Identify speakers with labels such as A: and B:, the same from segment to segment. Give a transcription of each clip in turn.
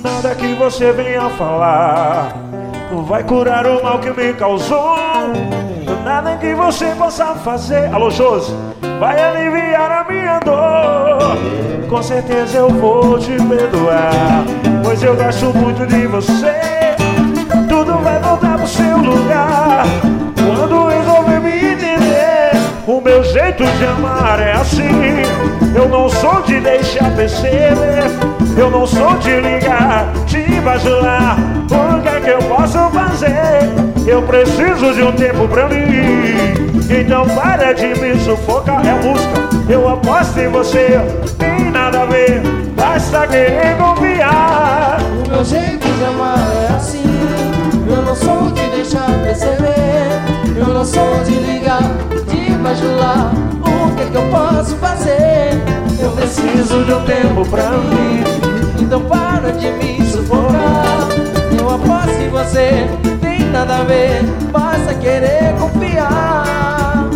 A: Nada que você venha falar vai curar o mal que me causou. Nada que você possa fazer, alô Josi, vai aliviar a minha dor. Com certeza eu vou te perdoar, pois eu gosto muito de você. Tudo vai voltar pro seu lugar quando resolver me entender. O meu jeito de amar é assim. Eu não sou de deixar perceber, eu não sou de ligar, te bajular. O que é que eu posso fazer? Eu preciso de um tempo pra mim. Então para de me sufocar. É música, eu aposto em você. Tem nada a ver, basta querer confiar.
B: O meu jeito de amar é assim. Eu não sou de deixar perceber, eu não sou de ligar, de bajular. O que é que eu posso fazer? Eu preciso de um tempo pra mim. Então para de me sufocar. Eu aposto em você, tem nada a ver, basta querer confiar.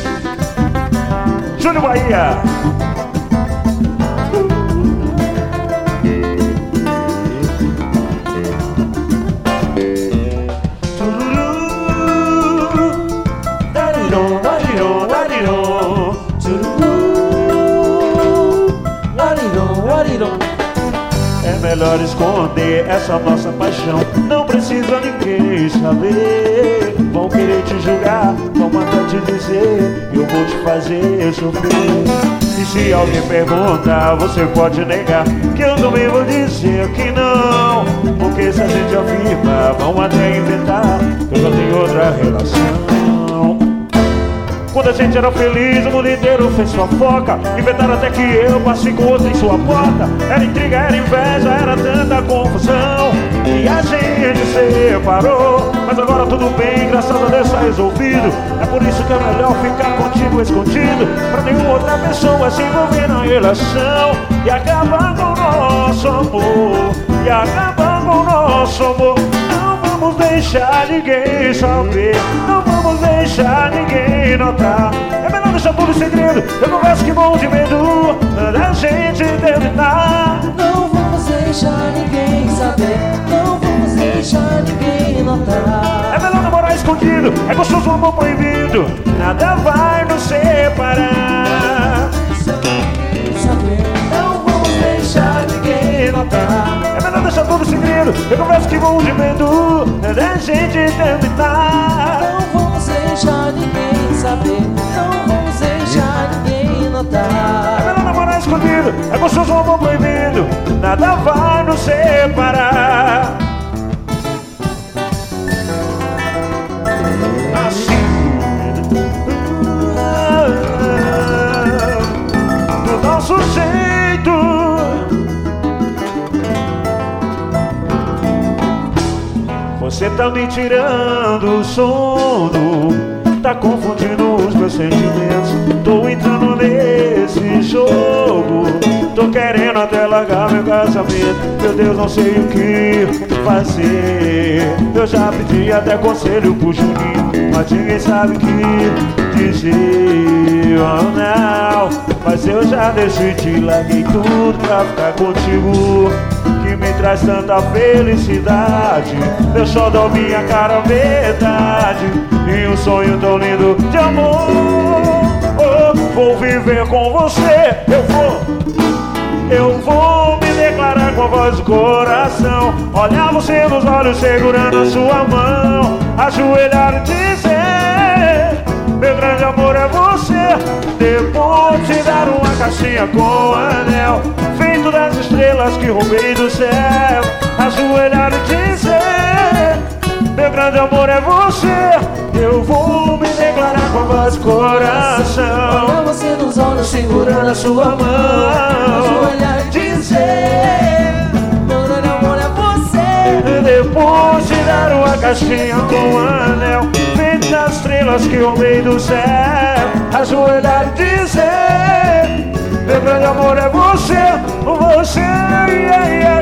A: Júnior Bahia. É melhor esconder essa nossa paixão. Não precisa ninguém saber. Vão querer te julgar, vão mandar te dizer. Eu vou te fazer sofrer. E se alguém perguntar, você pode negar, que eu também vou dizer que não. Porque se a gente afirma, vão até inventar que eu já tenho outra relação. Quando a gente era feliz, o mundo inteiro fez fofoca. Inventaram até que eu passei com outra em sua porta. Era intriga, era inveja, era tanta confusão. E a gente separou. Mas agora tudo bem, graças a Deus tá resolvido. É por isso que é melhor ficar contigo escondido, pra nenhuma outra pessoa se envolver na relação. E acabar com o nosso amor, e acabar com o nosso amor. Não vamos deixar ninguém saber, não vamos deixar ninguém notar. É melhor deixar tudo em segredo. Eu confesso que morro de medo da gente terminar.
B: Não vamos deixar ninguém saber, não vamos deixar ninguém notar.
A: É melhor namorar escondido, é gostoso o amor proibido. Nada vai nos separar.
B: Não vamos deixar ninguém notar.
A: É melhor deixar tudo em segredo. Eu confesso que morro de medo da gente terminar.
B: Não vamos deixar ninguém saber, não vamos deixar ninguém notar.
A: É melhor namorar escondido, é gostoso o amor proibido. Nada vai nos separar. Assim, do nosso jeito. Você tá me tirando o sono, tá confundindo os meus sentimentos. Tô entrando nesse jogo, tô querendo até largar meu casamento. Meu Deus, não sei o que fazer. Eu já pedi até conselho pro Juninho, mas ninguém sabe o que dizer. Oh, não, mas eu já decidi, larguei tudo pra ficar contigo, que me traz tanta felicidade. Meu xodó, minha cara, verdade, e um sonho tão lindo de amor. Oh, vou viver com você, eu vou me declarar com a voz do coração. Olhar você nos olhos, segurando a sua mão, ajoelhar e dizer: meu grande amor é você. Depois te dar uma caixinha com anel, feito das estrelas que roubei do céu, ajoelhar e dizer: meu grande amor é você. Eu vou me declarar com a voz do coração.
B: Olhar você nos olhos, segurando a sua mão, ajoelhar e dizer: meu grande amor é você.
A: Depois te dar uma caixinha com anel, feito das estrelas que roubei do céu, ajoelhar e dizer: meu grande amor é você, você, yeah, yeah.